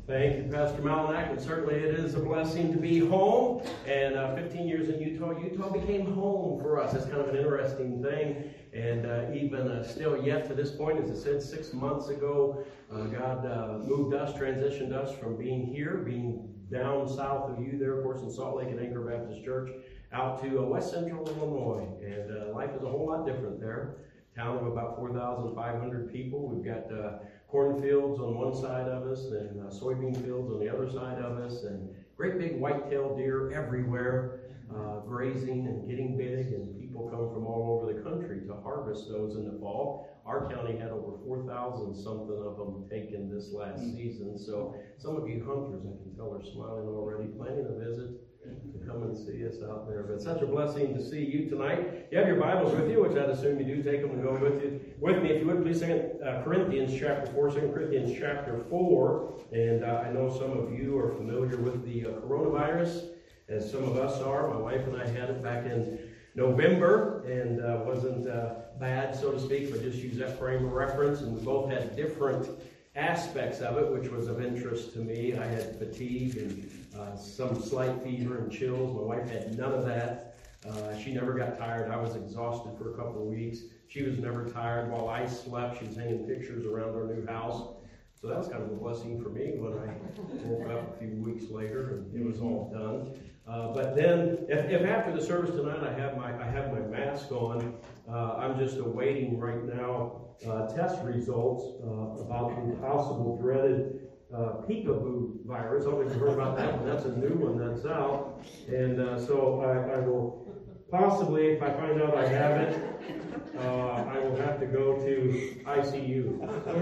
Thank you, Pastor Malinak, and certainly it is a blessing to be home. And 15 years in Utah became home for us. It's kind of an interesting thing. And even still yet to this point, as I said, 6 months ago, God moved us, transitioned us from being here, being down south of you there, of course, in Salt Lake and Anchor Baptist Church, out to West Central Illinois. And life is a whole lot different there. Town of about 4,500 people. We've got cornfields on one side of us and soybean fields on the other side of us, and great big white-tailed deer everywhere, grazing and getting big, and people come from all over the country to harvest those in the fall. Our county had over 4,000 something of them taken this last season, so some of you hunters, I can tell, are smiling already, planning a visit to come and see us out there. But such a blessing to see you tonight. You have your Bibles with you, which I'd assume you do. Take them and go with you. With me, if you would, please, 2 Corinthians chapter 4, 2 Corinthians chapter 4. And I know some of you are familiar with the coronavirus, as some of us are. My wife and I had it back in November, and wasn't bad, so to speak, but just use that frame of reference. And we both had different aspects of it, which was of interest to me. I had fatigue and some slight fever and chills. My wife had none of that. She never got tired. I was exhausted for a couple of weeks. She was never tired. While I slept, she was hanging pictures around our new house. So that was kind of a blessing for me when I woke up a few weeks later and it was all done. But then, if after the service tonight I have my mask on, I'm just awaiting right now test results about the possible dreaded peekaboo virus. I don't know if you've heard about that one. That's a new one that's out. And so I will possibly, if I find out I have it, I will have to go to ICU.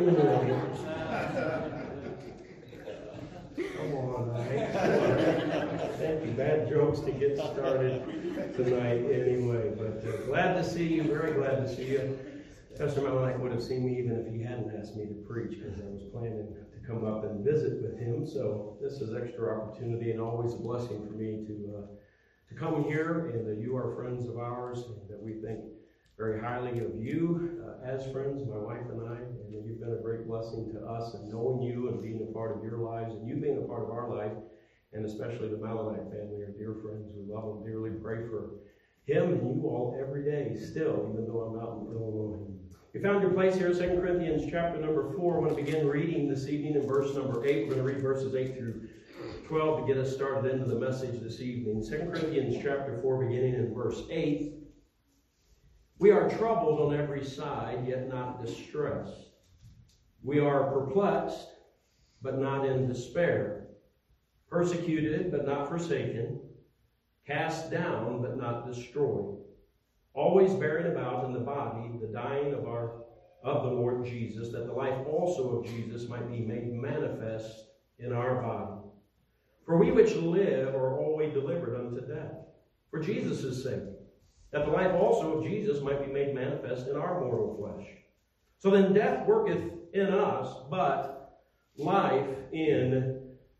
Come on, thank you. Bad jokes to get started tonight anyway. But glad to see you, very glad to see you. Pastor Malinak would have seen me even if he hadn't asked me to preach, because I was planning to come up and visit with him. So this is extra opportunity and always a blessing for me to come here, and that you are friends of ours, and that we think very highly of you as friends, my wife and I, and that you've been a great blessing to us, and knowing you and being a part of your lives, and you being a part of our life, and especially the Malinak family are dear friends. We love them dearly, pray for him and you all every day still, even though I'm out in Illinois. You found your place here, 2 Corinthians chapter number 4. I'm going to begin reading this evening in verse number 8. We're going to read verses 8 through 12 to get us started into the message this evening. 2 Corinthians chapter 4, beginning in verse 8. We are troubled on every side, yet not distressed. We are perplexed, but not in despair. Persecuted, but not forsaken. Cast down, but not destroyed. Always bearing about in the body the dying of the Lord Jesus, that the life also of Jesus might be made manifest in our body. For we which live are always delivered unto death, for Jesus' sake, that the life also of Jesus might be made manifest in our mortal flesh. So then death worketh in us, but life in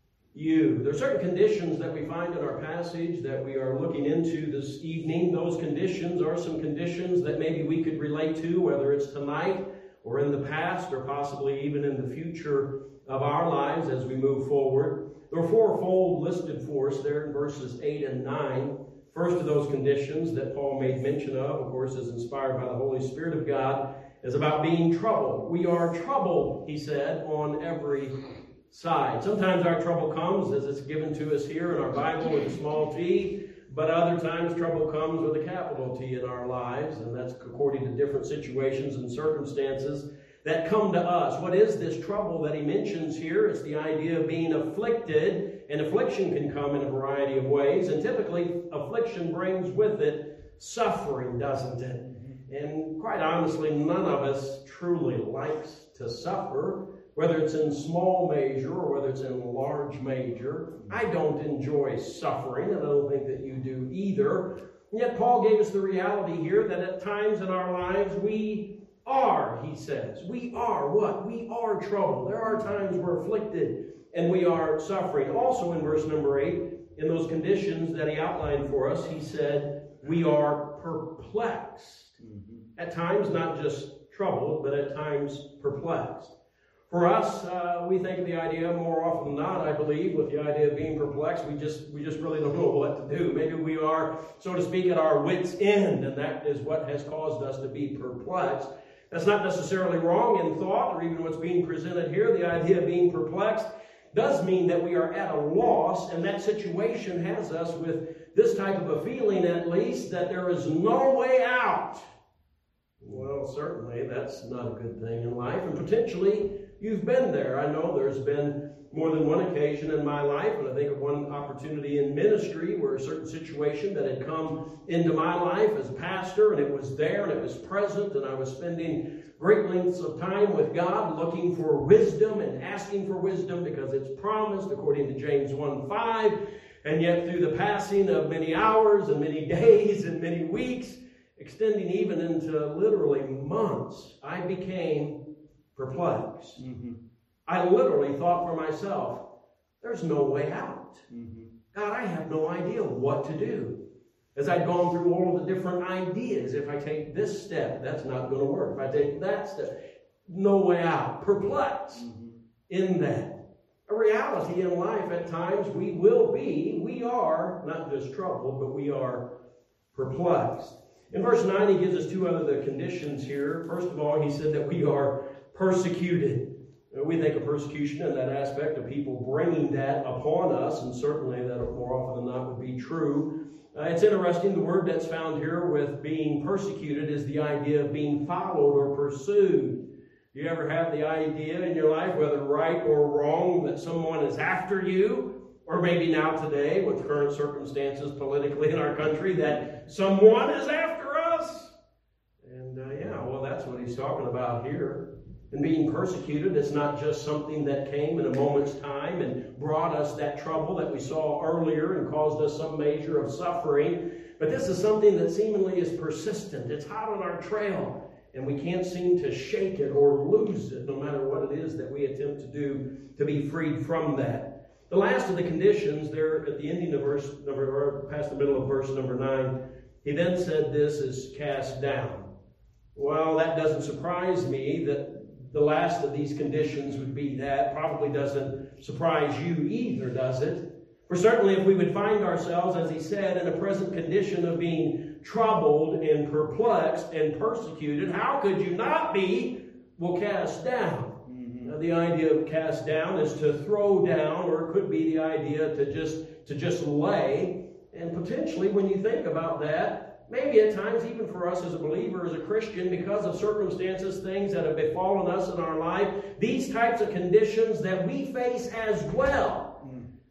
you. There are certain conditions that we find in our passage that we are looking into this evening. Those conditions are some conditions that maybe we could relate to, whether it's tonight or in the past or possibly even in the future of our lives as we move forward. There are fourfold listed for us there in verses 8 and 9. First of those conditions that Paul made mention of course, is inspired by the Holy Spirit of God, is about being troubled. We are troubled, he said, on every side. Sometimes our trouble comes as it's given to us here in our Bible with a small t, but other times trouble comes with a capital T in our lives, and that's according to different situations and circumstances that come to us. What is this trouble that he mentions here? It's the idea of being afflicted, and affliction can come in a variety of ways, and typically affliction brings with it suffering, doesn't it? And quite honestly, none of us truly likes to suffer, whether it's in small measure or whether it's in large measure. I don't enjoy suffering, and I don't think that you do either. And yet Paul gave us the reality here that at times in our lives we are, he says. We are what? We are troubled. There are times we're afflicted and we are suffering. Also in verse number 8, in those conditions that he outlined for us, he said, we are perplexed. At times not just troubled, but at times perplexed. For us, we think of the idea more often than not, I believe, with the idea of being perplexed. We just really don't know what to do. Maybe we are, so to speak, at our wits' end, and that is what has caused us to be perplexed. That's not necessarily wrong in thought or even what's being presented here. The idea of being perplexed does mean that we are at a loss, and that situation has us with this type of a feeling, at least, that there is no way out. Well, certainly that's not a good thing in life, and potentially you've been there. I know there's been more than one occasion in my life, and I think of one opportunity in ministry where a certain situation that had come into my life as a pastor, and it was there and it was present, and I was spending great lengths of time with God looking for wisdom and asking for wisdom because it's promised according to James 1:5, and yet through the passing of many hours and many days and many weeks, extending even into literally months, I became perplexed. I literally thought for myself, there's no way out. God, I have no idea what to do. As I'd gone through all of the different ideas, if I take this step, that's not going to work. If I take that step, no way out. Perplexed in that. A reality in life at times we are not just troubled, but we are perplexed. In verse 9, he gives us two other conditions here. First of all, he said that we are persecuted. We think of persecution in that aspect of people bringing that upon us, and certainly that more often than not would be true. It's interesting, the word that's found here with being persecuted is the idea of being followed or pursued. Do you ever have the idea in your life, whether right or wrong, that someone is after you? Or maybe now today, with current circumstances politically in our country, that someone is after us? And that's what he's talking about here. And being persecuted, it's not just something that came in a moment's time and brought us that trouble that we saw earlier and caused us some measure of suffering. But this is something that seemingly is persistent. It's hot on our trail, and we can't seem to shake it or lose it, no matter what it is that we attempt to do to be freed from that. The last of the conditions there at the ending of verse number, or past the middle of verse number 9, he then said this is cast down. Well, that doesn't surprise me that the last of these conditions would be that. Probably doesn't surprise you either, does it? For certainly if we would find ourselves, as he said, in a present condition of being troubled and perplexed and persecuted, how could you not be, well, cast down? Now, the idea of cast down is to throw down, or it could be the idea to just lay. And potentially, when you think about that, maybe at times, even for us as a believer, as a Christian, because of circumstances, things that have befallen us in our life, these types of conditions that we face as well,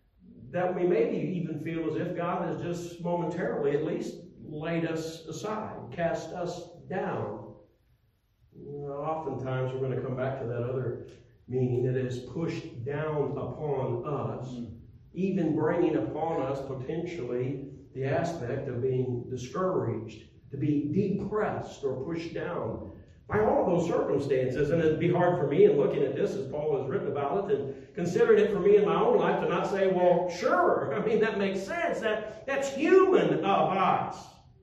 that we maybe even feel as if God has just momentarily at least laid us aside, cast us down. Oftentimes, we're going to come back to that other meaning. It is pushed down upon us, even bringing upon us potentially the aspect of being discouraged, to be depressed or pushed down by all of those circumstances. And it'd be hard for me in looking at this as Paul has written about it and considering it for me in my own life to not say, well, sure, I mean, that makes sense. That's human of us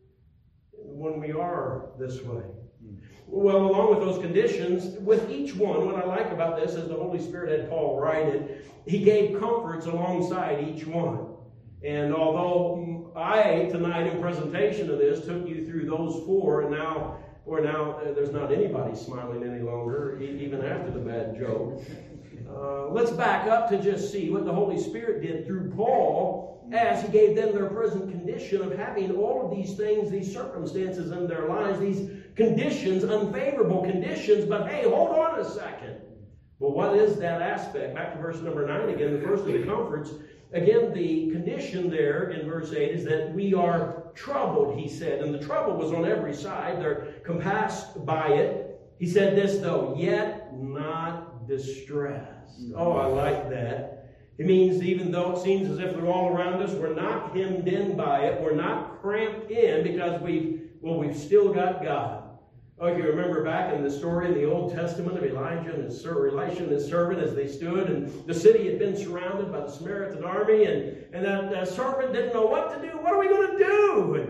when we are this way. Well, along with those conditions, with each one, what I like about this is the Holy Spirit had Paul write it. He gave comforts alongside each one. And although I, tonight in presentation of this, took you through those four, and now there's not anybody smiling any longer, even after the bad joke. Let's back up to just see what the Holy Spirit did through Paul as he gave them their present condition of having all of these things, these circumstances in their lives, these conditions, unfavorable conditions, but hey, hold on a second. Well, what is that aspect? Back to verse number 9 again, the first of the comforts. Again, the condition there in verse 8 is that we are troubled, he said. And the trouble was on every side. They're compassed by it. He said this, though, yet not distressed. Oh, I like that. It means even though it seems as if they're all around us, we're not hemmed in by it. We're not cramped in because we've still got God. Oh, if you remember back in the story in the Old Testament of Elisha and his servant as they stood, and the city had been surrounded by the Samaritan army, and that servant didn't know what to do. What are we going to do?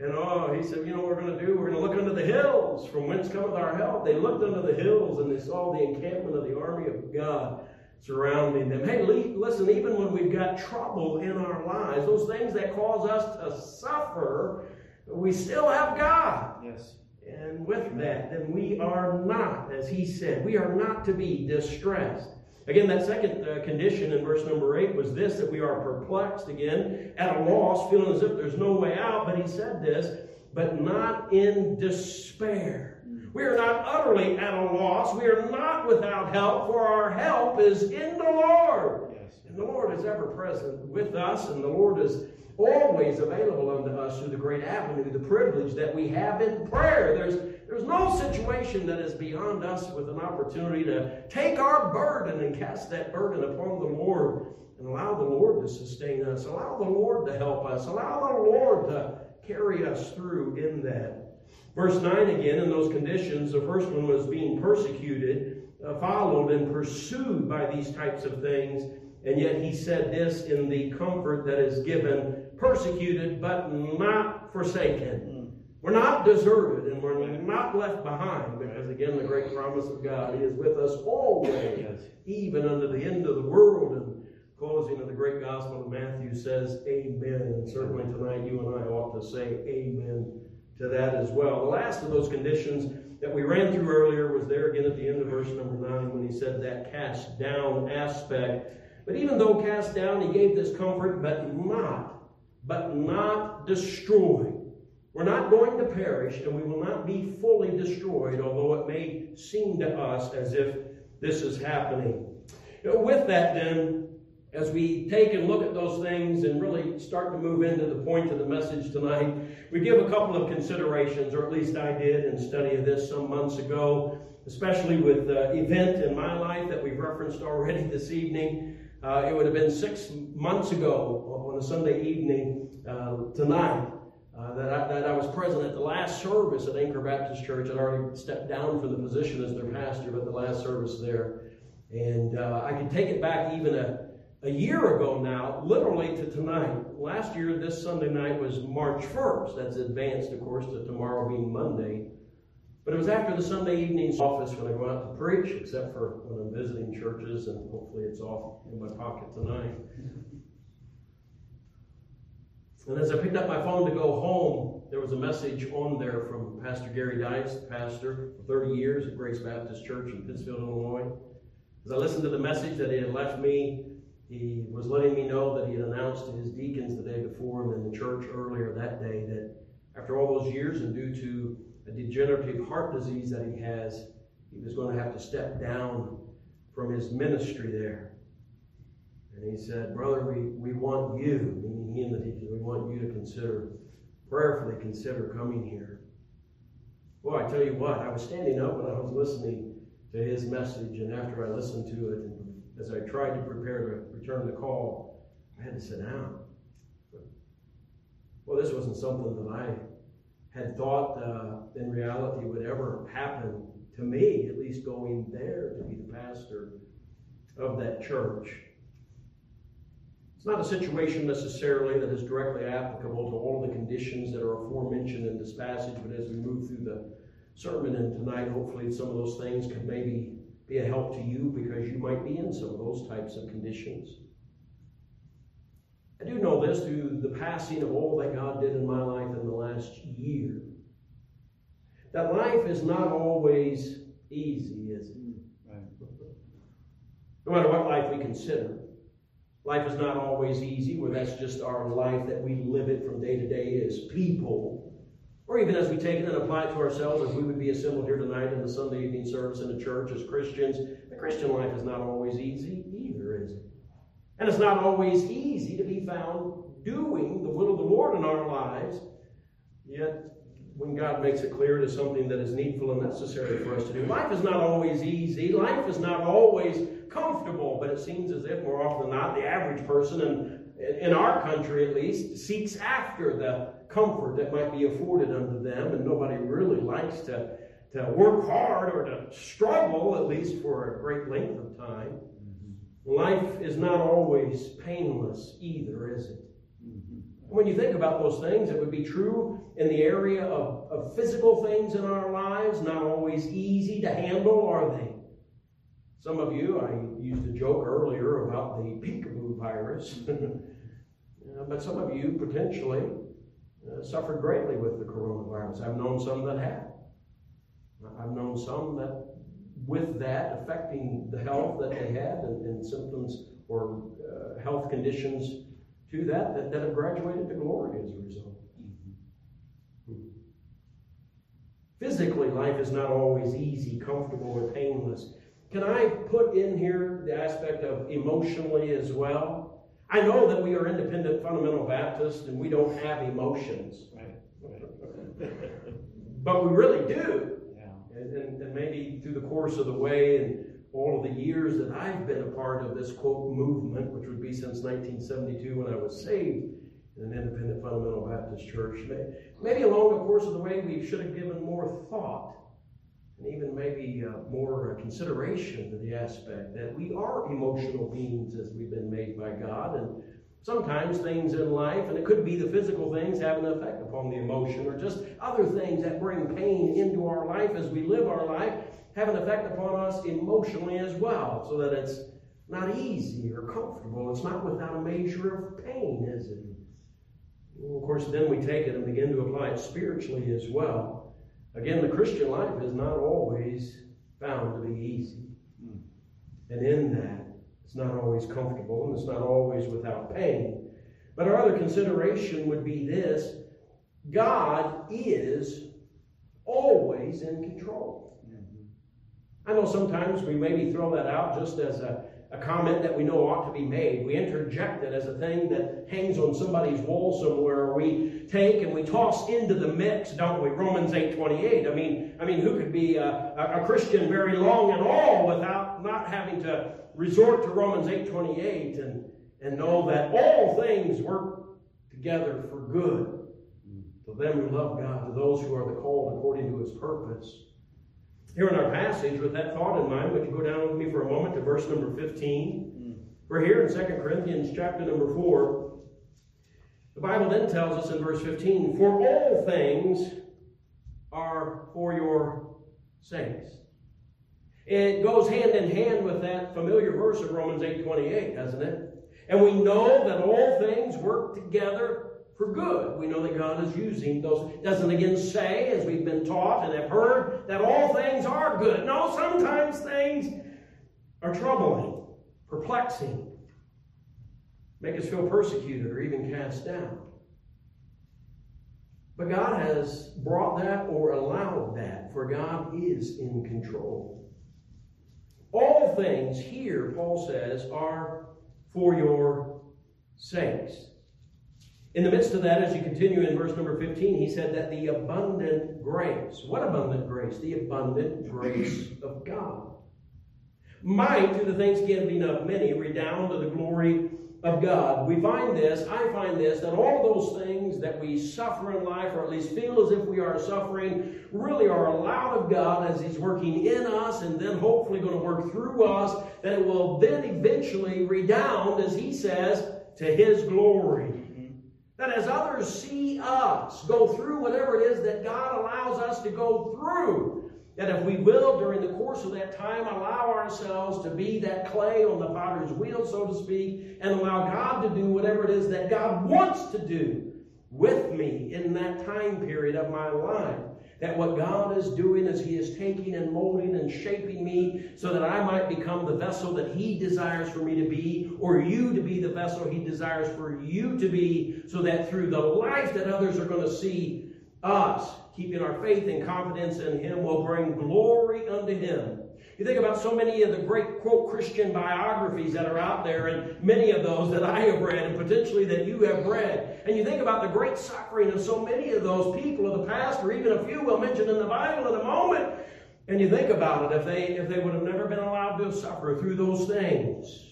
And he said, you know what we're going to do? We're going to look unto the hills, from whence cometh our help. They looked unto the hills, and they saw the encampment of the army of God surrounding them. Hey, listen, even when we've got trouble in our lives, those things that cause us to suffer, we still have God. Yes. And with that, then we are not, as he said, we are not to be distressed. Again, that second condition in verse number 8 was this, that we are perplexed, again, at a loss, feeling as if there's no way out. But he said this, but not in despair. We are not utterly at a loss. We are not without help, for our help is in the Lord. Yes. And the Lord is ever present with us, and the Lord is always available unto us through the great avenue, the privilege that we have in prayer. There's no situation that is beyond us with an opportunity to take our burden and cast that burden upon the Lord and allow the Lord to sustain us, allow the Lord to help us, allow the Lord to carry us through in that. Verse 9 again, in those conditions, the first one was being persecuted, followed and pursued by these types of things. And yet he said this in the comfort that is given, persecuted but not forsaken. We're not deserted and we're not left behind, because again, the great promise of God is with us always, even unto the end of the world. And closing of the great gospel of Matthew says, amen. And certainly tonight you and I ought to say amen to that as well. The last of those conditions that we ran through earlier was there again at the end of verse number 9 when he said that cast down aspect. But even though cast down, he gave this comfort, but not destroyed. We're not going to perish, and we will not be fully destroyed, although it may seem to us as if this is happening. With that, then, as we take and look at those things and really start to move into the point of the message tonight, we give a couple of considerations, or at least I did in study of this some months ago, especially with the event in my life that we've referenced already this evening. It would have been 6 months ago on a Sunday evening tonight that I was present at the last service at Anchor Baptist Church. I'd already stepped down from the position as their pastor, but the last service there. And I can take it back even a year ago now, literally to tonight. Last year, this Sunday night was March 1st. That's advanced, of course, to tomorrow being Monday. But it was after the Sunday evening's office when I go out to preach, except for when I'm visiting churches, and hopefully it's off in my pocket tonight. And as I picked up my phone to go home, there was a message on there from Pastor Gary Dice, pastor for 30 years at Grace Baptist Church in Pittsfield, Illinois. As I listened to the message that he had left me, he was letting me know that he had announced to his deacons the day before and in the church earlier that day that after all those years and due to a degenerative heart disease that he has, he was going to have to step down from his ministry there. And he said, brother, we want you, meaning he and the deacons, we want you to prayerfully consider coming here. Well, I tell you what, I was standing up and I was listening to his message, and after I listened to it, and as I tried to prepare to return the call, I had to sit down. Well, this wasn't something that I had thought in reality would ever happen to me, at least going there to be the pastor of that church. It's not a situation necessarily that is directly applicable to all the conditions that are aforementioned in this passage, but as we move through the sermon and tonight, hopefully some of those things could maybe be a help to you because you might be in some of those types of conditions. I do know this through the passing of all that God did in my life in the last year, that life is not always easy, is it? Right. No matter what life we consider. Life is not always easy, where that's just our life that we live it from day to day as people. Or even as we take it and apply it to ourselves, as we would be assembled here tonight in the Sunday evening service in the church as Christians. The Christian life is not always easy either, is it? And it's not always easy to be found doing the will of the Lord in our lives. Yet, when God makes it clear it is something that is needful and necessary for us to do. Life is not always easy. Life is not always comfortable. But it seems as if more often than not, the average person, in our country at least, seeks after the comfort that might be afforded unto them. And nobody really likes to work hard or to struggle, at least for a great length of time. Life is not always painless either, is it? when you think about those things, it would be true in the area of physical things in our lives, not always easy to handle, are they? Some of you, I used a joke earlier about the peekaboo virus, but some of you potentially suffered greatly with the coronavirus. I've known some that have. I've known some that with that affecting the health that they had and symptoms or health conditions to that have graduated to glory as a result. Physically, life is not always easy, comfortable, or painless. Can I put in here the aspect of emotionally as well? I know that we are independent fundamental Baptists and we don't have emotions. Right. But we really do. Yeah. And maybe through the course of the way and all of the years that I've been a part of this, quote, movement, which would be since 1972 when I was saved in an independent fundamental Baptist church, maybe along the course of the way we should have given more thought and even maybe more consideration to the aspect that we are emotional beings as we've been made by God, and sometimes things in life, and it could be the physical things, have an effect upon the emotion, or just other things that bring pain into our life as we live our life have an effect upon us emotionally as well, so that it's not easy or comfortable. It's not without a measure of pain, is it? And of course, then we take it and begin to apply it spiritually as well. Again, the Christian life is not always found to be easy. And in that, it's not always comfortable, and it's not always without pain. But our other consideration would be this: God is always in control. I know sometimes we maybe throw that out just as a comment that we know ought to be made. We interject it as a thing that hangs on somebody's wall somewhere. We take and we toss into the mix, don't we? Romans 8:28. I mean, who could be a Christian very long and all without not having to resort to Romans 8:28 and know that all things work together for good to them who love God, to those who are the called according to His purpose. Here in our passage, with that thought in mind, would you go down with me for a moment to verse number 15? We're here in 2 Corinthians chapter number 4. The Bible then tells us in verse 15, "For all things are for your sakes." It goes hand in hand with that familiar verse of Romans 8:28, doesn't it? And we know that all things work together for good. We know that God is using those. It doesn't again say, as we've been taught and have heard, that all things are good. No, sometimes things are troubling, perplexing, make us feel persecuted or even cast down. But God has brought that or allowed that, for God is in control. All things here, Paul says, are for your sakes. In the midst of that, as you continue in verse number 15, he said that the abundant grace. What abundant grace? The abundant grace of God might, through the thanksgiving of many, redound to the glory of God. We find this, I find this, that all of those things that we suffer in life, or at least feel as if we are suffering, really are allowed of God as He's working in us and then hopefully going to work through us, that it will then eventually redound, as he says, to His glory. That as others see us go through whatever it is that God allows us to go through, that if we will, during the course of that time, allow ourselves to be that clay on the potter's wheel, so to speak, and allow God to do whatever it is that God wants to do with me in that time period of my life. That what God is doing is He is taking and molding and shaping me so that I might become the vessel that He desires for me to be, or you to be the vessel He desires for you to be, so that through the life that others are going to see us, keeping our faith and confidence in Him, will bring glory unto Him. You think about so many of the great, quote, Christian biographies that are out there, and many of those that I have read, and potentially that you have read. And you think about the great suffering of so many of those people of the past, or even a few we'll mention in the Bible in a moment. And you think about it, if they would have never been allowed to suffer through those things,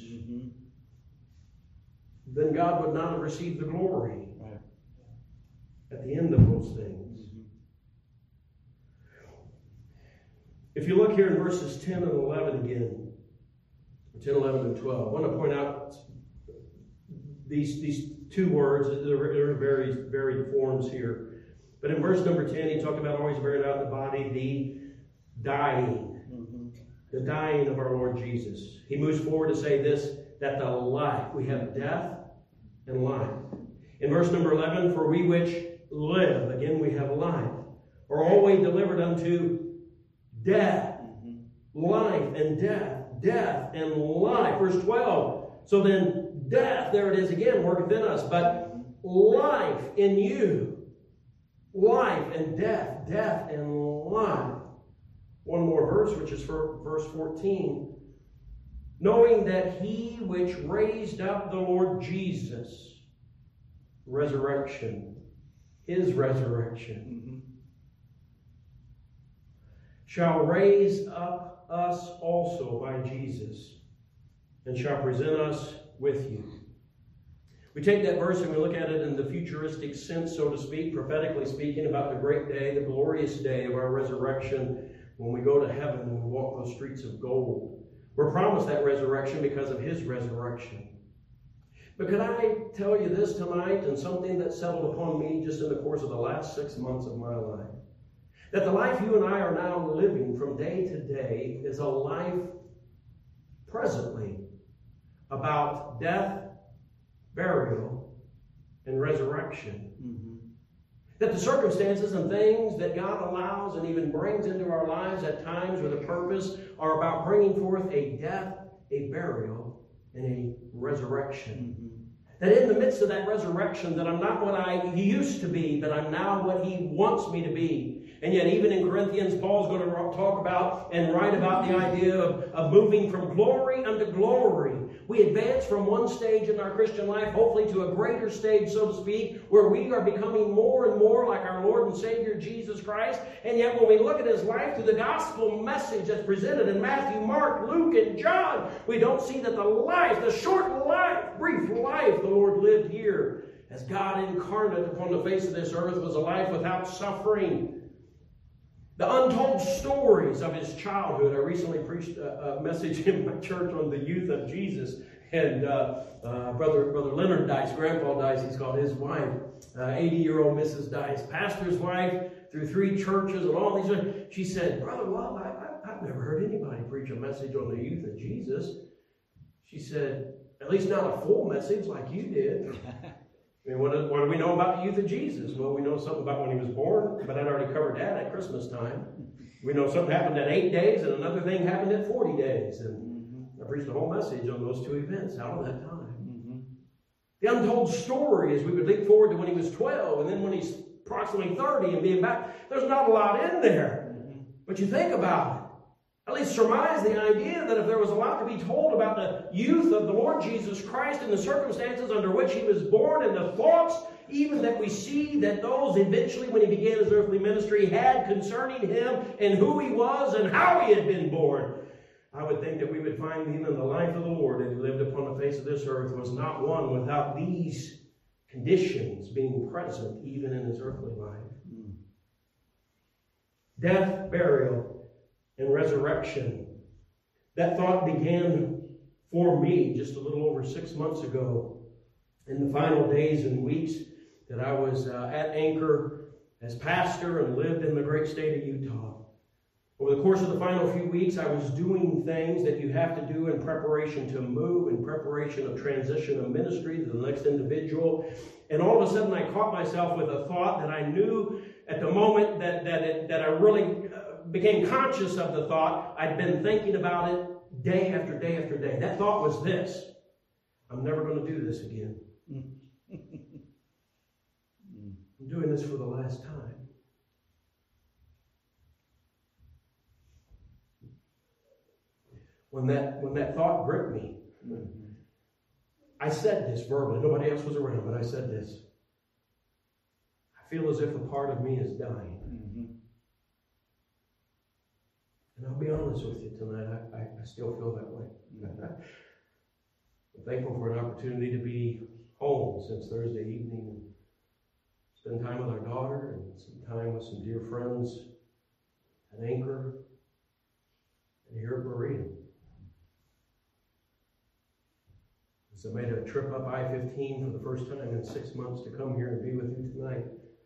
then God would not have received the glory at the end of those things. If you look here in verses 10 and 11 again, 10, 11, and 12, I want to point out these two words. There are varied forms here. But in verse number 10, he talked about always bearing out in the body the dying. The dying of our Lord Jesus. He moves forward to say this, that the life, we have death and life. In verse number 11, for we which live, again we have life, are always delivered unto death. Life and death. Death and life. Verse 12. So then death, there it is again, worketh in us, but life in you. Life and death. Death and life. One more verse, which is for verse 14. Knowing that he which raised up the Lord Jesus, resurrection, his resurrection, shall raise up us also by Jesus, and shall present us with you. We take that verse and we look at it in the futuristic sense, so to speak, prophetically speaking, about the great day, the glorious day of our resurrection, when we go to heaven and we walk those streets of gold. We're promised that resurrection because of his resurrection. But could I tell you this tonight, and something that settled upon me just in the course of the last 6 months of my life? That the life you and I are now living from day to day is a life presently about death, burial, and resurrection. That the circumstances and things that God allows and even brings into our lives at times with a purpose are about bringing forth a death, a burial, and a resurrection. That in the midst of that resurrection, that I'm not what I used to be, but I'm now what he wants me to be. And yet even in Corinthians, Paul's going to talk about and write about the idea of moving from glory unto glory. We advance from one stage in our Christian life, hopefully to a greater stage, so to speak, where we are becoming more and more like our Lord and Savior, Jesus Christ. And yet when we look at his life through the gospel message that's presented in Matthew, Mark, Luke, and John, we don't see that the life, the short life, brief life the Lord lived here as God incarnate upon the face of this earth was a life without suffering. The untold stories of his childhood. I recently preached a message in my church on the youth of Jesus. And Brother Leonard Dice, Grandpa Dice, he's called his wife, 80-year-old Mrs. Dice, pastor's wife through 3 churches and all these. She said, Brother Love, I've never heard anybody preach a message on the youth of Jesus. She said, at least not a full message like you did. I mean, what do we know about the youth of Jesus? Well, we know something about when he was born, but I'd already covered that at Christmas time. We know something happened at 8 days, and another thing happened at 40 days. And I preached a whole message on those 2 events out of that time. The untold story as we would leap forward to when he was 12, and then when he's approximately 30 and being back. There's not a lot in there. But you think about it. At least surmise the idea that if there was a lot to be told about the youth of the Lord Jesus Christ and the circumstances under which he was born and the thoughts even that we see that those eventually when he began his earthly ministry had concerning him and who he was and how he had been born, I would think that we would find even the life of the Lord that he lived upon the face of this earth was not one without these conditions being present even in his earthly life. Death, burial, and resurrection. That thought began for me just a little over 6 months ago in the final days and weeks that I was at Anchor as pastor and lived in the great state of Utah. Over the course of the final few weeks, I was doing things that you have to do in preparation to move, in preparation of transition of ministry to the next individual. And all of a sudden, I caught myself with a thought that I knew at the moment that I really became conscious of the thought. I'd been thinking about it day after day after day. That thought was this: I'm never going to do this again. I'm doing this for the last time. When that thought gripped me, I said this verbally. Nobody else was around, but I said this. I feel as if a part of me is dying. And I'll be honest with you tonight, I still feel that way. I'm thankful for an opportunity to be home since Thursday evening and spend time with our daughter and some time with some dear friends at Anchor and here at Berea. So I made a trip up I-15 for the first time in 6 months to come here and be with you tonight.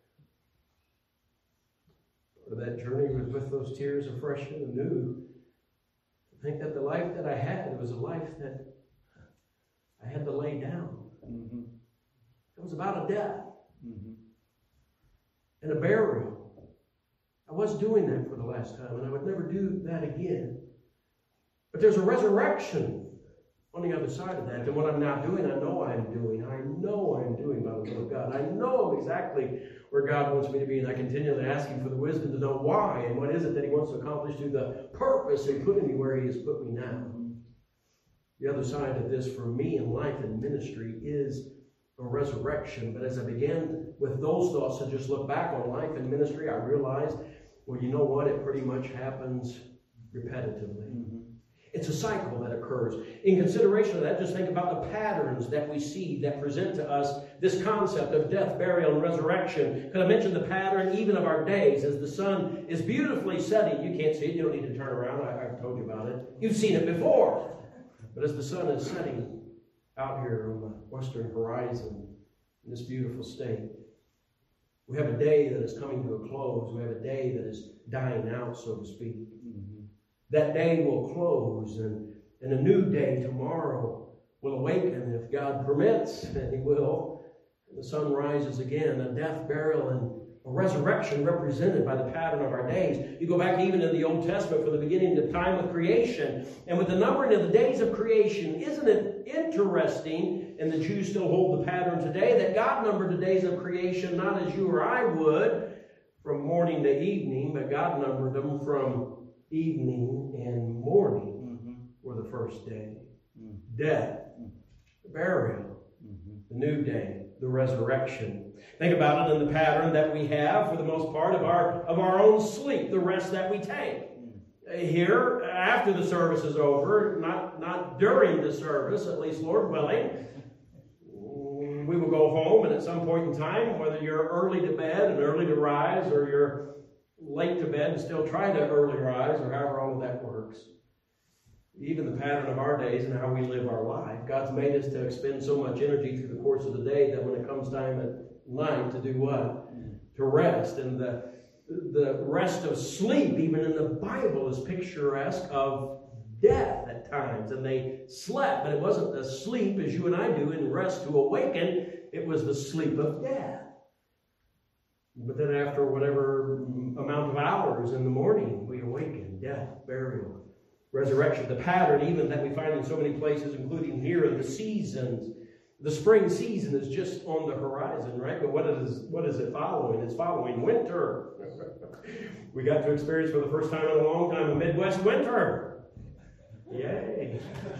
Part of that journey was with those tears of fresh and new. I think that the life that I had was a life that I had to lay down. Mm-hmm. It was about a death and a burial. I was doing that for the last time, and I would never do that again. But there's a resurrection on the other side of that. And what I'm now doing, I know I'm doing by the will of God. I know exactly where God wants me to be, and I continually ask Him for the wisdom to know why and what is it that He wants to accomplish through the purpose in putting me where He has put me now. The other side of this for me in life and ministry is a resurrection. But as I began with those thoughts to just look back on life and ministry, I realized, well, you know what? It pretty much happens repetitively. Mm-hmm. It's a cycle that occurs. In consideration of that, just think about the patterns that we see that present to us this concept of death, burial, and resurrection. Because I mentioned the pattern even of our days as the sun is beautifully setting. You can't see it. You don't need to turn around. I've told you about it. You've seen it before. But as the sun is setting out here on the western horizon in this beautiful state, we have a day that is coming to a close. We have a day that is dying out, so to speak. That day will close, and a new day tomorrow will awaken if God permits, and He will. And the sun rises again, a death, burial, and a resurrection represented by the pattern of our days. You go back even in the Old Testament from the beginning of time of creation, and with the numbering of the days of creation, isn't it interesting, and the Jews still hold the pattern today, that God numbered the days of creation not as you or I would, from morning to evening, but God numbered them from evening and morning were the first day. Death, burial, the new day, the resurrection. Think about it in the pattern that we have for the most part of our own sleep, the rest that we take. Here, after the service is over, not during the service, at least Lord willing, we will go home, and at some point in time, whether you're early to bed and early to rise, or you're late to bed and still try to early rise, or however all of that works. Even the pattern of our days and how we live our life. God's made us to expend so much energy through the course of the day that when it comes time at night to do what? To rest. And the rest of sleep, even in the Bible, is picturesque of death at times. And they slept, but it wasn't the sleep as you and I do in rest to awaken. It was the sleep of death. But then after whatever amount of hours in the morning, we awaken. Death, burial, resurrection. The pattern even that we find in so many places, including here in the seasons. The spring season is just on the horizon, right? But what is it following? It's following winter. We got to experience for the first time in a long time a Midwest winter. Yay.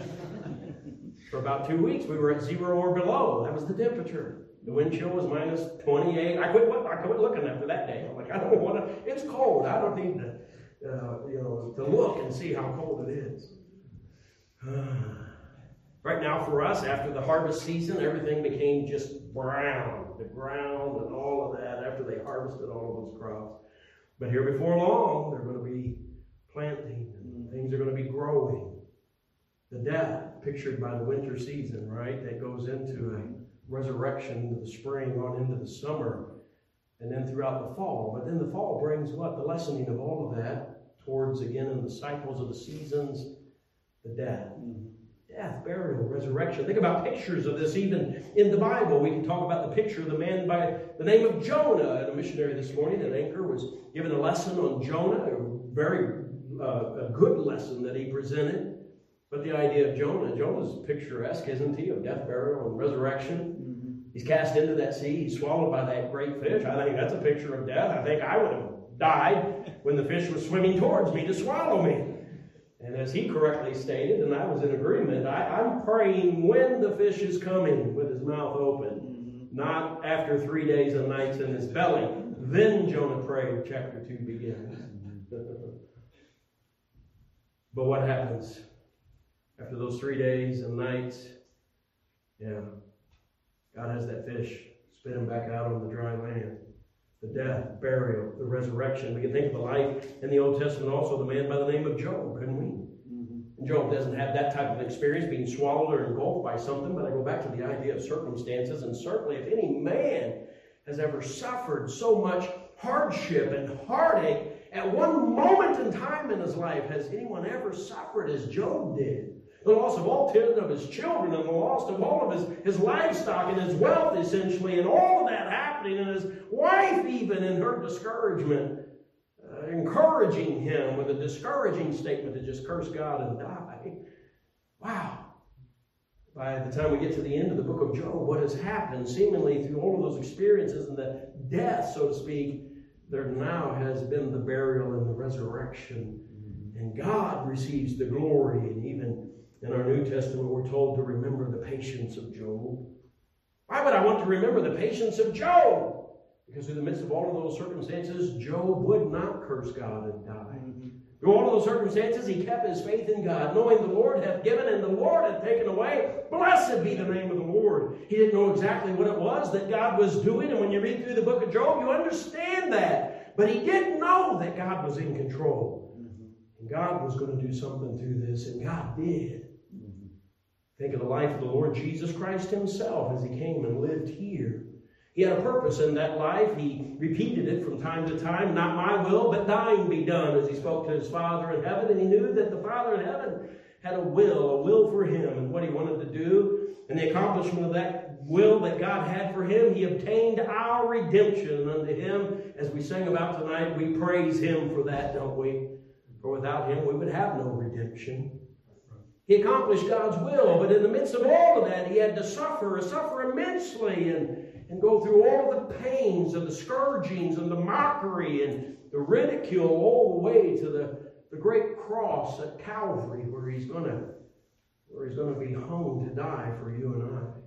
For about 2 weeks, we were at 0 or below. That was the temperature. The wind chill was minus 28. I quit looking after that day. I'm like, I don't want to. It's cold. I don't need to look and see how cold it is. Right now for us, after the harvest season, everything became just brown. The ground and all of that after they harvested all of those crops. But here before long, they're going to be planting and things are going to be growing. The death pictured by the winter season, right? That goes into a resurrection into the spring, on into the summer, and then throughout the fall. But then the fall brings what? The lessening of all of that towards, again, in the cycles of the seasons, the death. Death, burial, resurrection. Think about pictures of this even in the Bible. We can talk about the picture of the man by the name of Jonah. And a missionary this morning at Anchor was given a lesson on Jonah, a good lesson that he presented. But the idea of Jonah's picturesque, isn't he, of death, burial, and resurrection? He's cast into that sea. He's swallowed by that great fish. I think that's a picture of death. I think I would have died when the fish was swimming towards me to swallow me. And as he correctly stated, and I was in agreement, I'm praying when the fish is coming with his mouth open, not after 3 days and nights in his belly. Then Jonah prayed, chapter 2 begins. But what happens after those 3 days and nights? Yeah, God has that fish spit him back out on the dry land. The death, burial, the resurrection. We can think of the life in the Old Testament also, the man by the name of Job, couldn't we? In Job doesn't have that type of experience, being swallowed or engulfed by something, but I go back to the idea of circumstances, and certainly if any man has ever suffered so much hardship and heartache at one moment in time in his life, has anyone ever suffered as Job did? The loss of all 10 of his children, and the loss of all of his livestock and his wealth, essentially, and all of that happening, and his wife even in her discouragement, encouraging him with a discouraging statement to just curse God and die. Wow. By the time we get to the end of the book of Job, what has happened seemingly through all of those experiences and the death, so to speak, there now has been the burial and the resurrection. And God receives the glory. And even in our New Testament, we're told to remember the patience of Job. Why would I want to remember the patience of Job? Because in the midst of all of those circumstances, Job would not curse God and die. Through all of those circumstances, he kept his faith in God, knowing the Lord hath given and the Lord hath taken away. Blessed be the name of the Lord. He didn't know exactly what it was that God was doing, and when you read through the book of Job, you understand that. But he did know that God was in control. And God was going to do something through this, and God did. Think of the life of the Lord Jesus Christ himself as he came and lived here. He had a purpose in that life. He repeated it from time to time. Not my will, but thine be done, as he spoke to his Father in heaven. And he knew that the Father in heaven had a will for him and what he wanted to do. And the accomplishment of that will that God had for him, he obtained our redemption. And unto him, as we sang about tonight, we praise him for that, don't we? For without him, we would have no redemption. He accomplished God's will, but in the midst of all of that, he had to suffer immensely, and go through all of the pains and the scourgings and the mockery and the ridicule all the way to the great cross at Calvary, where he's going to be hung to die for you and I.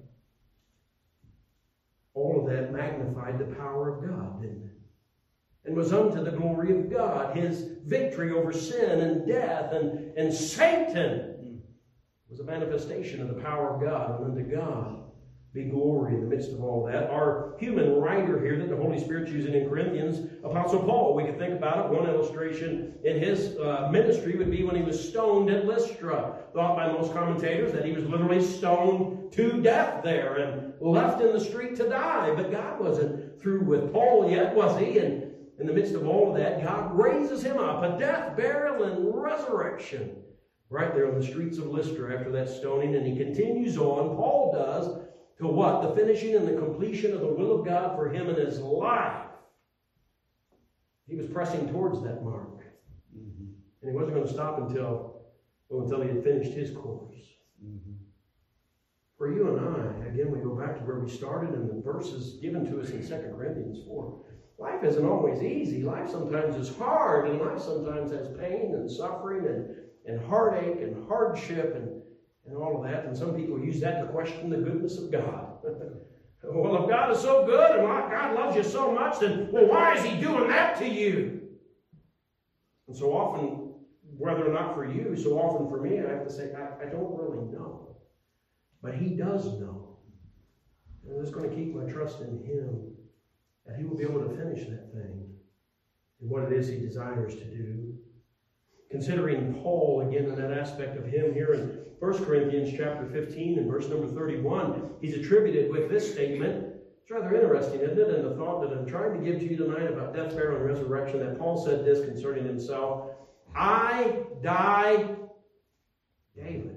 All of that magnified the power of God, didn't it? And was unto the glory of God. His victory over sin and death and Satan was a manifestation of the power of God. And unto God be glory in the midst of all that. Our human writer here that the Holy Spirit's using in Corinthians, Apostle Paul. We can think about it. One illustration in his ministry would be when he was stoned at Lystra. Thought by most commentators that he was literally stoned to death there and left in the street to die. But God wasn't through with Paul yet, was he? And in the midst of all of that, God raises him up. A death, burial, and resurrection right there on the streets of Lystra after that stoning. And he continues on, Paul does, to what? The finishing and the completion of the will of God for him in his life. He was pressing towards that mark. And he wasn't going to stop until he had finished his course. For you and I, again, we go back to where we started in the verses given to us in 2 Corinthians 4. Life isn't always easy. Life sometimes is hard, and life sometimes has pain and suffering and heartache and hardship and all of that. And some people use that to question the goodness of God. Well, if God is so good and God loves you so much, then, well, why is he doing that to you? And so often, whether or not for you, so often for me, I have to say, I don't really know. But he does know. And I'm just going to keep my trust in him, that he will be able to finish that thing and what it is he desires to do. Considering Paul, again, in that aspect of him here in 1 Corinthians chapter 15 and verse number 31, he's attributed with this statement. It's rather interesting, isn't it? And the thought that I'm trying to give to you tonight about death, burial, and resurrection, that Paul said this concerning himself: I die daily.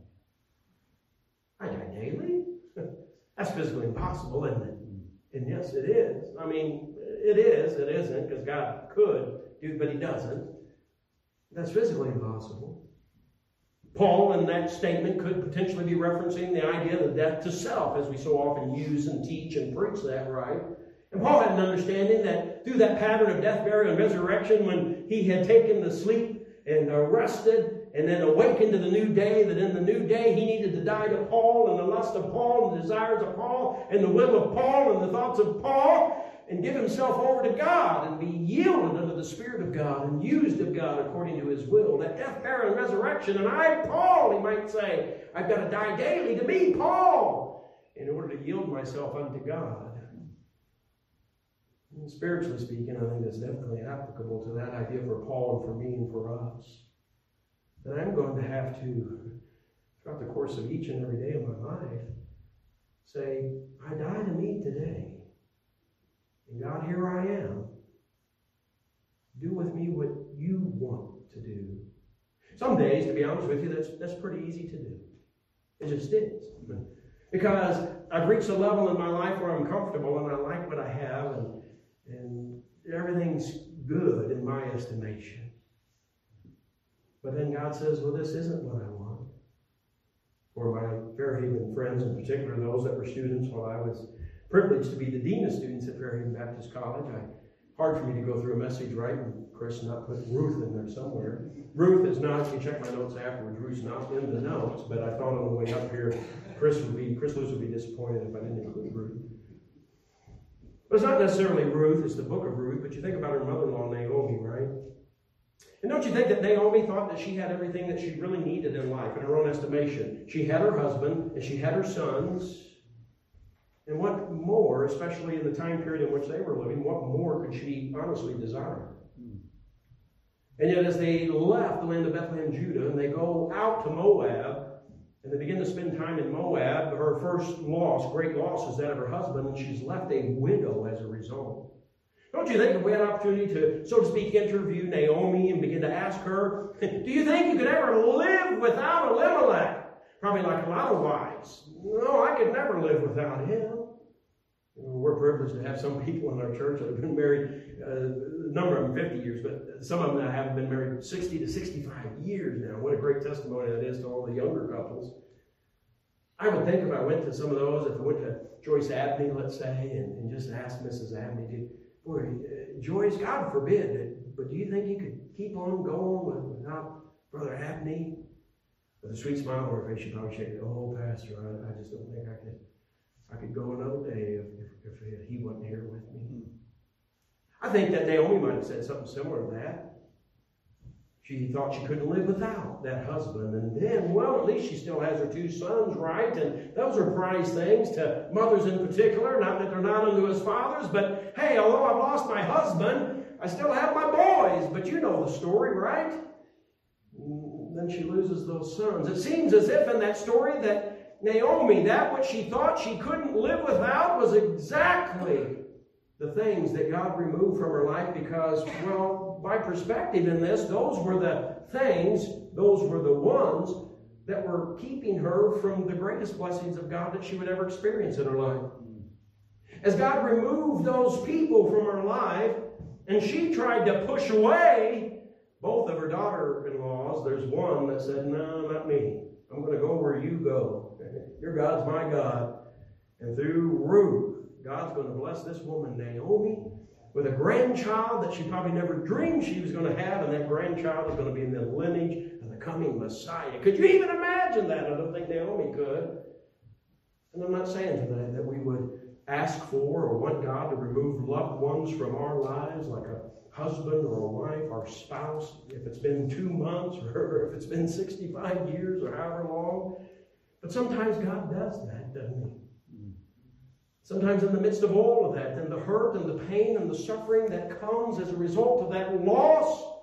I die daily? That's physically impossible, isn't it? And yes, it is. I mean, it is. It isn't, because God could do, but he doesn't. That's physically impossible. Paul, in that statement, could potentially be referencing the idea of the death to self, as we so often use and teach and preach that, right? And Paul had an understanding that through that pattern of death, burial, and resurrection, when he had taken the sleep and rested and then awakened to the new day, that in the new day he needed to die to Paul and the lust of Paul and the desires of Paul and the will of Paul and the thoughts of Paul, and give himself over to God and be yielded unto the Spirit of God and used of God according to his will. That death, burial, and resurrection. And I, Paul, he might say, I've got to die daily to me, Paul, in order to yield myself unto God. And spiritually speaking, I think that's definitely applicable to that idea for Paul and for me and for us. that I'm going to have to, throughout the course of each and every day of my life, say, I die to me today. And God, here I am. Do with me what you want to do. Some days, to be honest with you, that's pretty easy to do. It just is. Because I've reached a level in my life where I'm comfortable and I like what I have and everything's good in my estimation. But then God says, well, this isn't what I want. For my Fairhaven friends, in particular those that were students while I was privileged to be the dean of students at Fairhaven Baptist College, hard for me to go through a message right and Chris not put Ruth in there somewhere. Ruth is not, if you check my notes afterwards, Ruth's not in the notes, but I thought on the way up here, Chris Lewis would be disappointed if I didn't include Ruth. But it's not necessarily Ruth, it's the book of Ruth, but you think about her mother-in-law, Naomi, right? And don't you think that Naomi thought that she had everything that she really needed in life, in her own estimation? She had her husband, and she had her sons. And what more, especially in the time period in which they were living, what more could she honestly desire? And yet as they left the land of Bethlehem, Judah, and they go out to Moab, and they begin to spend time in Moab, her first loss, great loss, is that of her husband, and she's left a widow as a result. Don't you think if we had an opportunity to, so to speak, interview Naomi and begin to ask her, do you think you could ever live without Elimelech? Probably like a lot of wives. No, I could never live without him. We're privileged to have some people in our church that have been married, a number of them 50 years, but some of them that have been married 60 to 65 years now. What a great testimony that is to all the younger couples. I would think if I went to some of those, if I went to Joyce Abney, let's say, and just asked Mrs. Abney, Joyce, God forbid it, but do you think you could keep on going without Brother Abney? With a sweet smile on her face, she probably said, oh, Pastor, I just don't think I could go another day if he wasn't here with me. I think that Naomi might have said something similar to that. She thought she couldn't live without that husband. And then, well, at least she still has her two sons, right? And those are prized things to mothers in particular. Not that they're not unto us fathers, but hey, although I've lost my husband, I still have my boys. But you know the story, right? Then she loses those sons. It seems as if in that story that Naomi, that which she thought she couldn't live without, was exactly the things that God removed from her life because, well, by perspective in this, those were the things, those were the ones that were keeping her from the greatest blessings of God that she would ever experience in her life. As God removed those people from her life, and she tried to push away both of her daughter-in-laws, there's one that said, no, not me. I'm going to go where you go. Your God's my God. And through Ruth, God's going to bless this woman, Naomi, with a grandchild that she probably never dreamed she was going to have, and that grandchild is going to be in the lineage of the coming Messiah. Could you even imagine that? I don't think Naomi could. And I'm not saying tonight that we would ask for or want God to remove loved ones from our lives, like a husband or a wife, our spouse, if it's been 2 months or if it's been 65 years or however long. But sometimes God does that, doesn't he? Sometimes in the midst of all of that, and the hurt and the pain and the suffering that comes as a result of that loss,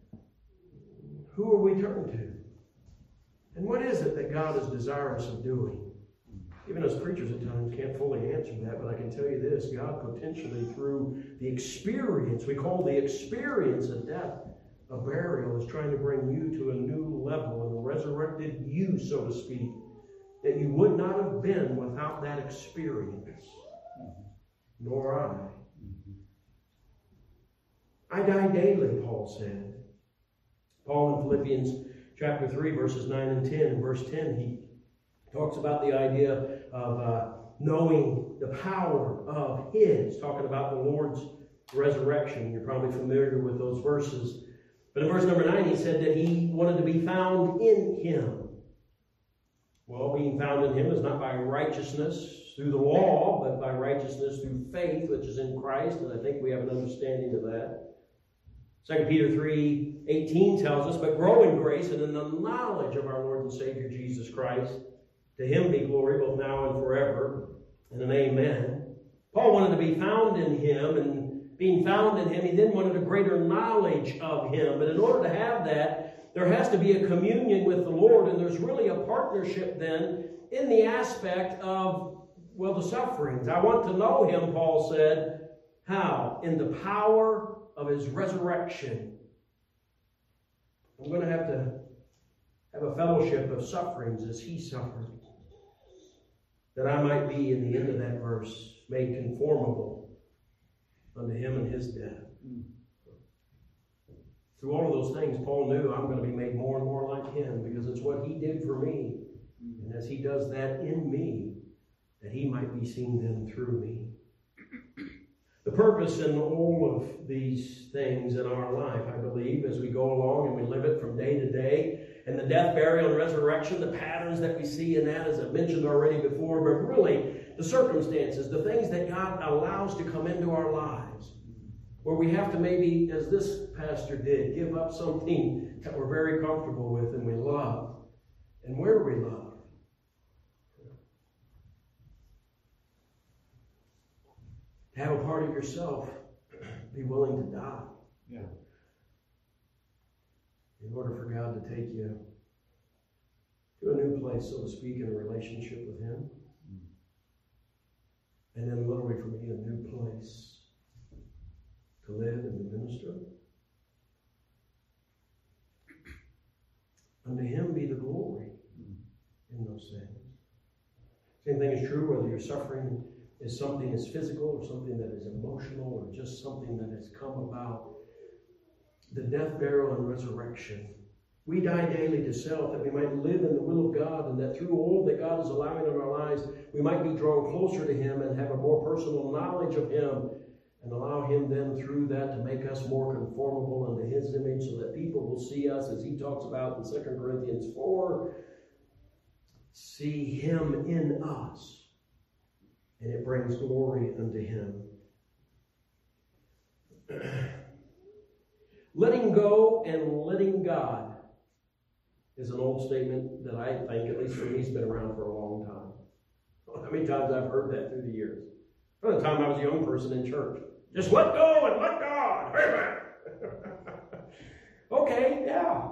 who will we turn to? And what is it that God is desirous of doing? Even as preachers at times can't fully answer that, but I can tell you this, God potentially through the experience, we call the experience of death, of burial, is trying to bring you to a new level, and resurrected you, so to speak, that you would not have been without that experience. Nor I. I die daily, Paul said. Paul in Philippians chapter 3, verses 9 and 10. In verse 10, he talks about the idea of knowing the power of his, talking about the Lord's resurrection. You're probably familiar with those verses. But in verse number 9, he said that he wanted to be found in him. Well, being found in him is not by righteousness through the law, but by righteousness through faith, which is in Christ. And I think we have an understanding of that. 2 Peter 3:18 tells us, but grow in grace and in the knowledge of our Lord and Savior Jesus Christ. To him be glory both now and forever. And an amen. Paul wanted to be found in him, and being found in him, he then wanted a greater knowledge of him. But in order to have that, there has to be a communion with the Lord, and there's really a partnership then in the aspect of, well, the sufferings. I want to know him, Paul said. How? In the power of his resurrection. I'm going to have a fellowship of sufferings as he suffered, that I might be, in the end of that verse, made conformable unto him and his death. Through all of those things, Paul knew I'm going to be made more and more like him, because it's what he did for me. And as he does that in me, that he might be seen then through me. The purpose in all of these things in our life, I believe, as we go along and we live it from day to day, and the death, burial, and resurrection, the patterns that we see in that, as I've mentioned already before, but really the circumstances, the things that God allows to come into our lives, where we have to maybe, as this pastor did, give up something that we're very comfortable with and we love, and where we love. To have a part of yourself be willing to die. Yeah. In order for God to take you to a new place, so to speak, in a relationship with him. And then literally for me, a new place to live and to minister. Unto him be the glory in those things. Same thing is true whether you're suffering is something that's physical or something that is emotional or just something that has come about. The death, burial, and resurrection. We die daily to self that we might live in the will of God, and that through all that God is allowing in our lives, we might be drawn closer to him and have a more personal knowledge of him, and allow him then through that to make us more conformable unto his image, so that people will see us, as he talks about in 2 Corinthians 4, see him in us. And it brings glory unto him. Letting go and letting God is an old statement that I think, at least for me, has been around for a long time. How many times I've heard that through the years? From the time I was a young person in church. Just let go and let God. Amen. Okay, yeah.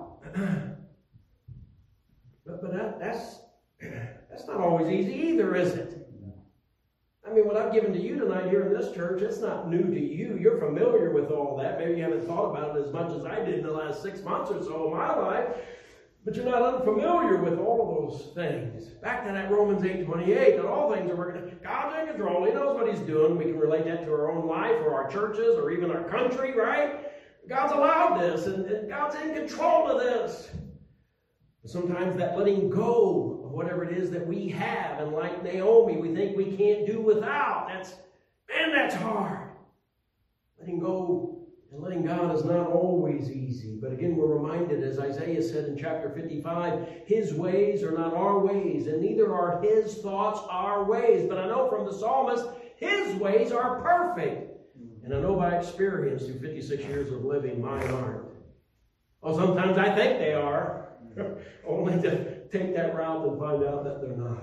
But that's not always easy either, is it? I mean, what I've given to you tonight here in this church, it's not new to you. You're familiar with all that. Maybe you haven't thought about it as much as I did in the last 6 months or so of my life. But you're not unfamiliar with all of those things. Back to that Romans 8:28, that all things are working. God's in control. He knows what he's doing. We can relate that to our own life or our churches or even our country, right? God's allowed this, and God's in control of this. But sometimes that letting go of whatever it is that we have, and like Naomi, we think we can't do without. That's hard. Letting go and letting God is not always easy. But again, we're reminded, as Isaiah said in chapter 55, his ways are not our ways, and neither are his thoughts our ways. But I know from the psalmist, his ways are perfect. And I know by experience through 56 years of living, mine aren't. Well, sometimes I think they are. Only to take that route and find out that they're not.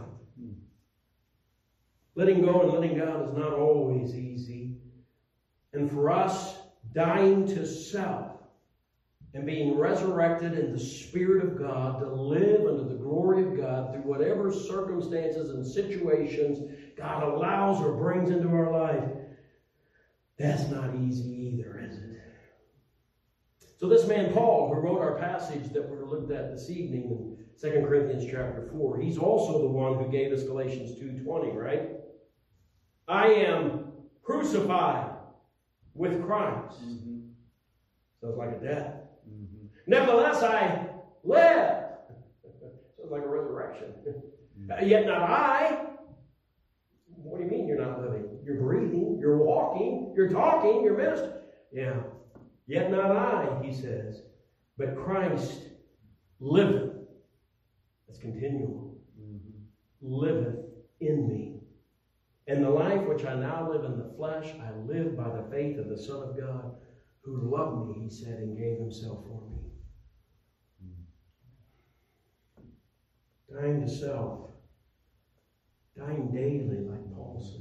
Letting go and letting God is not always easy. And for us, dying to self and being resurrected in the Spirit of God to live under the glory of God through whatever circumstances and situations God allows or brings into our life, that's not easy either, is it? So this man Paul, who wrote our passage that we're looked at this evening in 2 Corinthians chapter 4, he's also the one who gave us Galatians 2:20, right? I am crucified with Christ. Mm-hmm. Sounds like a death. Mm-hmm. Nevertheless, I live. Sounds like a resurrection. Mm-hmm. Yet not I. What do you mean you're not living? You're breathing, you're walking, you're talking, you're ministering. Yeah. Yet not I, he says, but Christ liveth. That's continual. Mm-hmm. Liveth in me. And the life which I now live in the flesh, I live by the faith of the Son of God, who loved me, he said, and gave himself for me. Mm-hmm. Dying to self. Dying daily, like Paul said.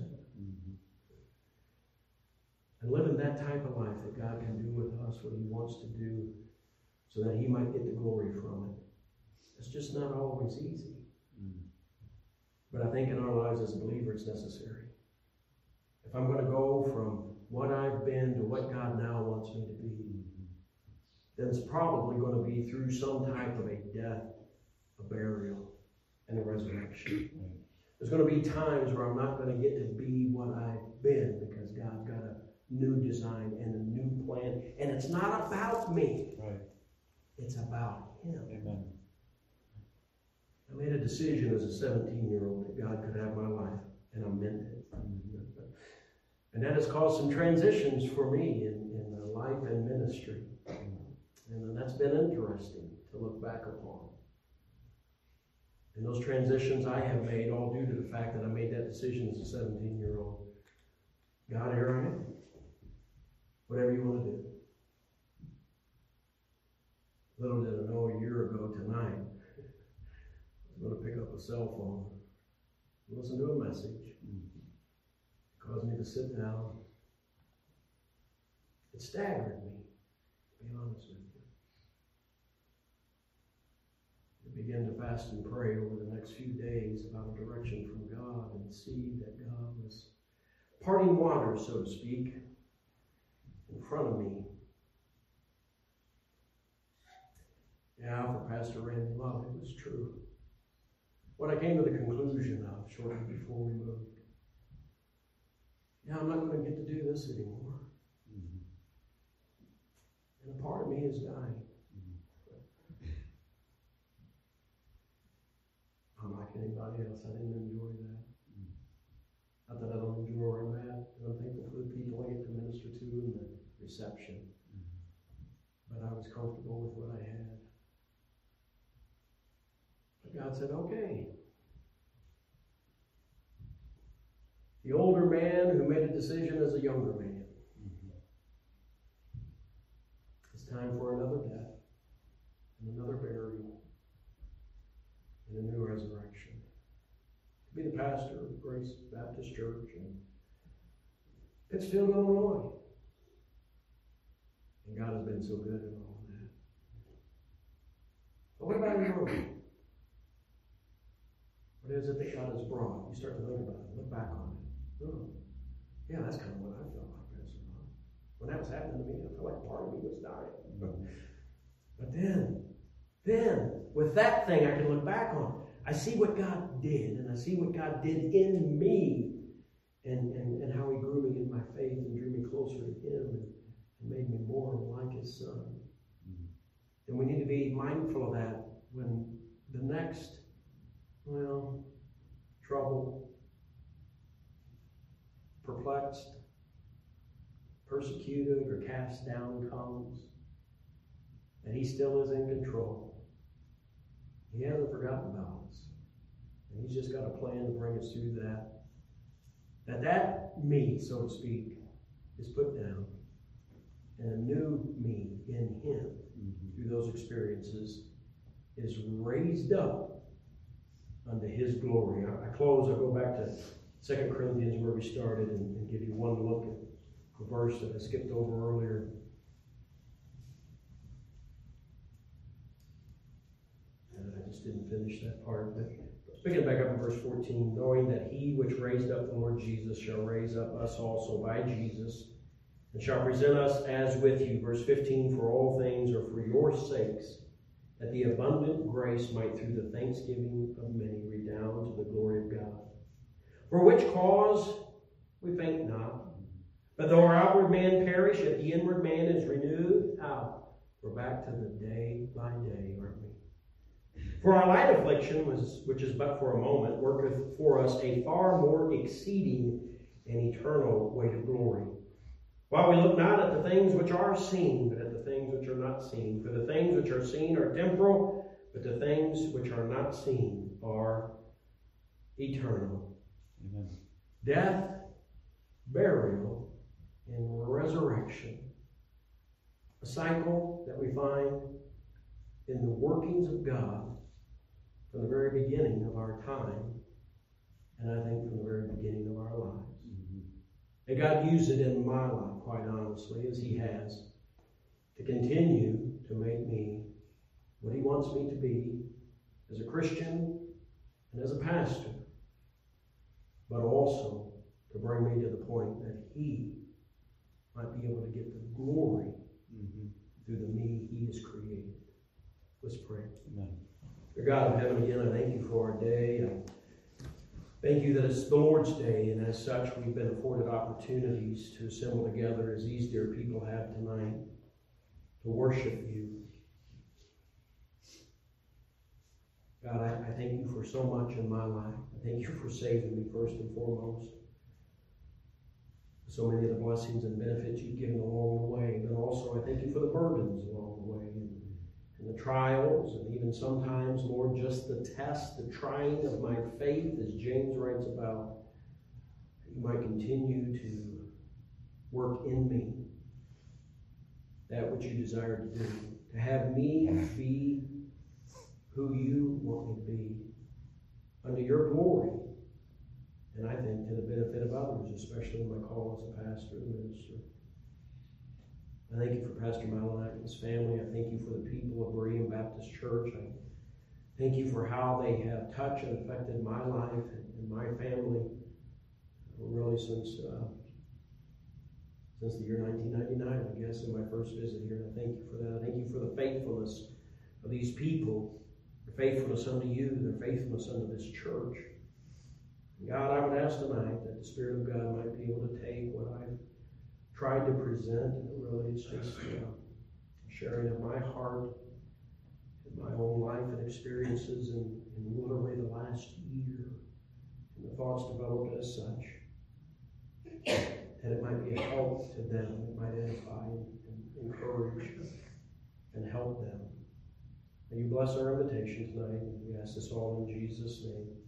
And living that type of life that God can do with us what he wants to do, so that he might get the glory from it. It's just not always easy. But I think in our lives as a believer, it's necessary. If I'm going to go from what I've been to what God now wants me to be, then it's probably going to be through some type of a death, a burial, and a resurrection. There's going to be times where I'm not going to get to be what I've been because God's got a new design and a new plan. And it's not about me. Right. It's about Him. Amen. I made a decision as a 17-year-old that God could have my life, and I meant it. And that has caused some transitions for me in life and ministry. And that's been interesting to look back upon. And those transitions I have made all due to the fact that I made that decision as a 17-year-old. God, here I am. Whatever you want to do. Little did I know a year ago tonight, I was going to pick up a cell phone, listen to a message. It caused me to sit down. It staggered me, to be honest with you. I began to fast and pray over the next few days about a direction from God and see that God was parting water, so to speak, in front of me. Yeah, for Pastor Randy Love, it was true. What I came to the conclusion of shortly before we moved. Yeah, I'm not going to get to do this anymore. And a part of me is dying. I'm like anybody else. I didn't enjoy that. Not that I don't enjoy where I'm at. I'm thankful for the people I get to minister to and the reception. But I was comfortable with what I had. But God said, okay. The older man who made a decision as a younger man. It's time for another death and another burial and a new resurrection. To be the pastor of Grace Baptist Church in Pittsfield, Illinois. And God has been so good in all of that. But what about your own? What is it that God has brought? You start to think about it. Look back on it. Oh, yeah, that's kind of what I felt like, Pastor Ron. When that was happening to me, I felt like part of me was dying. But then, with that thing I can look back on. I see what God did, and I see what God did in me, and how He grew me in my faith and drew me closer to Him and made me more like His Son. And we need to be mindful of that when the next, trouble, perplexed, persecuted, or cast down comes, that He still is in control. He hasn't forgotten about us. And He's just got a plan to bring us through that. That me, so to speak, is put down. And a new me in Him, through those experiences, is raised up unto His glory. I close, I'll go back to 2 Corinthians where we started and give you one look at the verse that I skipped over earlier. And I just didn't finish that part. But picking back up in verse 14, knowing that He which raised up the Lord Jesus shall raise up us also by Jesus, and shall present us as with you. Verse 15, for all things are for your sakes, that the abundant grace might through the thanksgiving of many redound to the glory of God. For which cause we faint not, but though our outward man perish, yet the inward man is renewed. How? We're back to the day by day, aren't we? For our light affliction, which is but for a moment, worketh for us a far more exceeding and eternal weight of glory. While we look not at the things which are seen, but at the things which are not seen. For the things which are seen are temporal, but the things which are not seen are eternal. Amen. Death, burial, and resurrection. A cycle that we find in the workings of God from the very beginning of our time, and I think from the very beginning of our lives. And God used it in my life, quite honestly, as He has, to continue to make me what He wants me to be as a Christian and as a pastor, but also to bring me to the point that He might be able to get the glory through the me He has created. Let's pray. Amen. Dear God of heaven, again, I thank you for our day. I thank you that it's the Lord's Day, and as such, we've been afforded opportunities to assemble together as these dear people have tonight to worship you. God, I thank you for so much in my life. I thank you for saving me first and foremost. So many of the blessings and benefits you've given along the way, but also I thank you for the burdens along the way and the trials, and even sometimes, Lord, just the test, the trying of my faith, as James writes about. You might continue to work in me that which you desire to do, to have me be who you want me to be, under your glory, and I think to the benefit of others, especially in my call as a pastor and minister. I thank you for Pastor Malonite and his family. I thank you for the people of Berean Baptist Church. I thank you for how they have touched and affected my life and my family, really since the year 1999, I guess, in my first visit here. And I thank you for that. I thank you for the faithfulness of these people, their faithfulness unto you, their faithfulness unto this church. And God, I would ask tonight that the Spirit of God might be able to take what I've tried to present, and really it's just sharing of my heart and my own life and experiences in literally the last year, and the thoughts developed as such, that it might be a help to them, it might edify and encourage and help them. May you bless our invitation tonight, and we ask this all in Jesus' name.